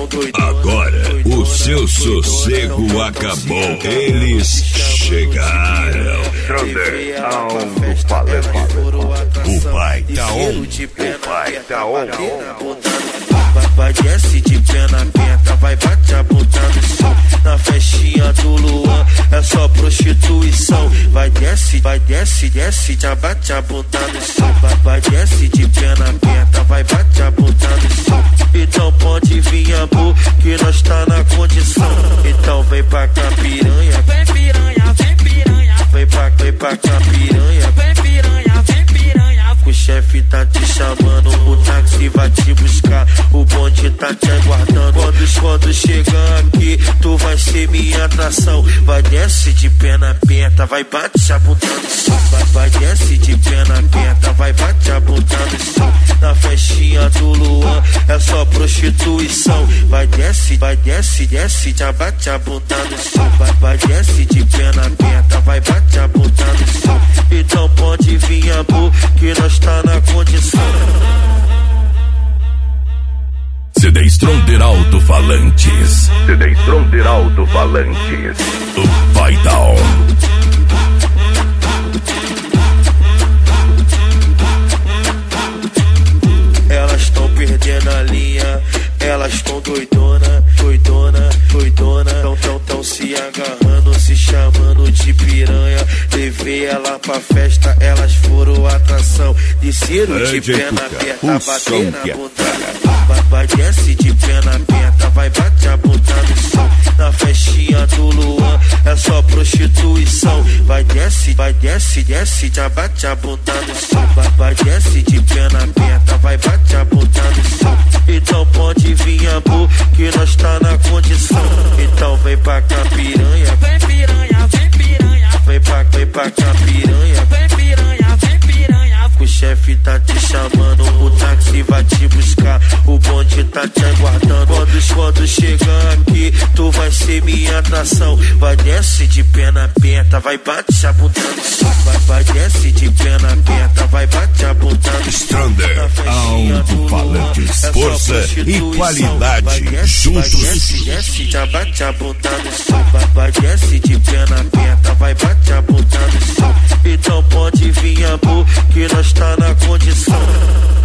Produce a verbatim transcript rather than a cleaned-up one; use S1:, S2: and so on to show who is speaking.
S1: tão doidona.
S2: Agora
S1: doidona,
S2: o seu
S1: doidona,
S2: sossego
S1: não, não,
S2: acabou.
S1: não,
S2: Eles chegaram.
S1: Levei ela pra festa, elas foram atração.
S2: O pai tá on.
S1: O pai tá on. Vai desce de pé na penta, vai bate a bunda no chão. Na festinha do Luan é só prostituição. Vai desce, vai desce, desce, já bate a bunda no chão. Vai, vai desce de pé na penta, vai bate a bunda no chão. Então pode vir amor, que nós tá na condição. Então vem pra cá piranha, vem piranha, vem piranha. Vem pra, vem pra cá piranha, vem piranha, vem piranha. O chefe tá te chamando, o táxi vai te buscar, o bonde tá te aguardando. Quando, quando chegar aqui, tu vai ser minha atração. Vai desce de pé na penta, vai bate a bunda no chão. Vai, vai desce de pé na penta, vai bate a bunda no chão. Na festinha do Luan é só prostituição. Vai desce, vai desce, desce, já bate a bunda no chão. Vai, vai desce de pé na penta, vai bate a bunda no chão. Então pode vir amor, que nós tá na condição.
S2: C D Stronder Alto-Falantes.
S3: C D Stronder Alto-Falantes.
S2: O pai tá on.
S1: Elas tão perdendo a linha, elas tão doidona, doidona, doidona. Tão, tão, tão se agarrando, se chamando de piranha. Levei ela pra festa, elas foram atração. Desceram de pé na penta, bater na bunda. Vai, vai desce de pé na penta, vai bate a bunda no chão. Na festinha do Luan é só prostituição. Vai desce, vai desce, desce, já bate a bunda no chão. Vai, vai desce de pé na penta, vai bate a bunda no chão. Então pode vir amor, que nós tá na condição. Então vem pra cá piranha, vem piranha, vem piranha. Vem pra, vem pra cá piranha, vem piranha, vem piranha. O chefe tá te chamando, o táxi vai te buscar, o bonde tá te aguardando. Quando, quando chegar aqui, tu vai ser minha atração. Vai desce de pé na penta, vai bate a bunda no chão. Vai, vai desce de pé na penta, vai bate a bunda no chão.
S2: Stronder Alto-Falantes. Força e qualidade
S1: vai desce,
S2: juntos.
S1: Vai desce, desce, já bate a bunda no chão. Vai, vai desce de pé na penta, vai bate a bunda no chão. Então pode vir amor, que nós tá na condição.